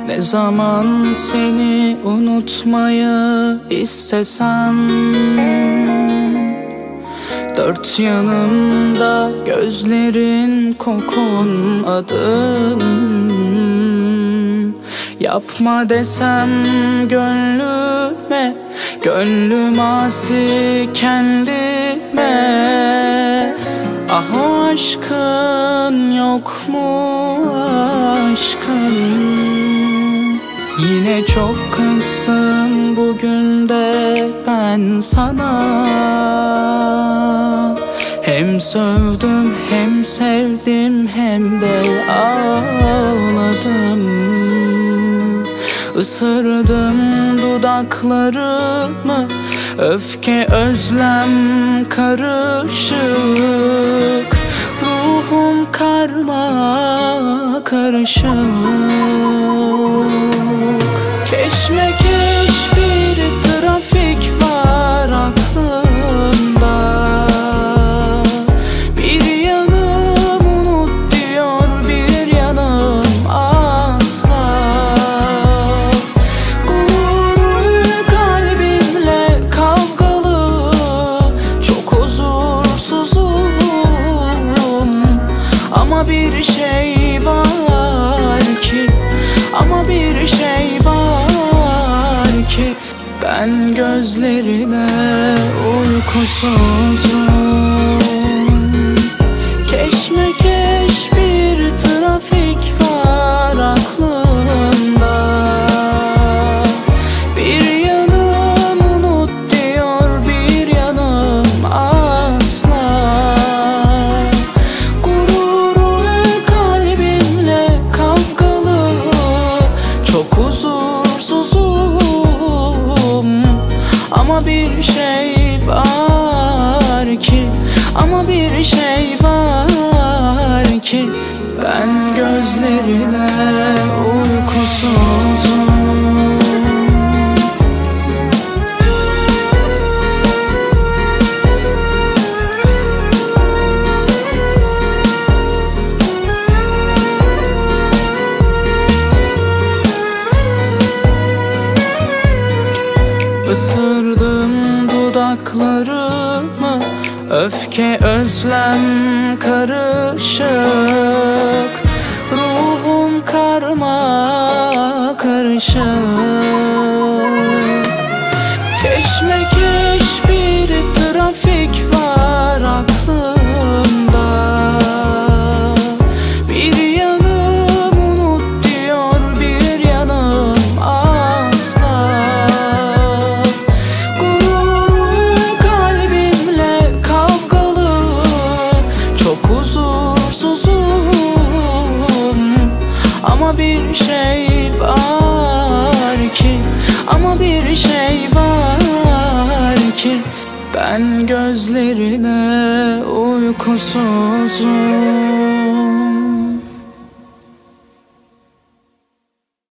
Ne zaman seni unutmayı istesem, dört yanımda gözlerin, kokun, adın. Yapma desem gönlüme, gönlüm asi kendime. Ah o aşkın yok mu aşkın? Yine çok kızdım bugün de ben sana. Hem sövdüm hem sevdim hem de ağladım. Isırdım dudaklarımı, öfke özlem karışık. Ruhum karma karışık. Keşmekeş bir trafik var aklımda. Bir yanım unut diyor, bir yanım asla. Gururum kalbimle kavgalı, çok huzursuzum. Ama bir şey var ki, ama bir şey var ki, ben gözlerine uykusuzum. Keşmekeş bir trafik var aklımda. Bir yanım unut diyor, bir yanım asla. Gururum kalbimle kavgalı, çok huzursuzum. Ama bir şey var ki, ama bir şey var ki, ben gözlerine uykusuzum. Isırdım dudaklarımı, öfke özlem karışık. Ruhum karma karışık. Keşmekeş bir trafik var aklımda. Bir yanım unut diyor, bir yanım asla. Gururum kalbimle kavgalı, çok huzursuzum. Ama bir şey var ki, ama bir şey var ki, ben gözlerine uykusuzum.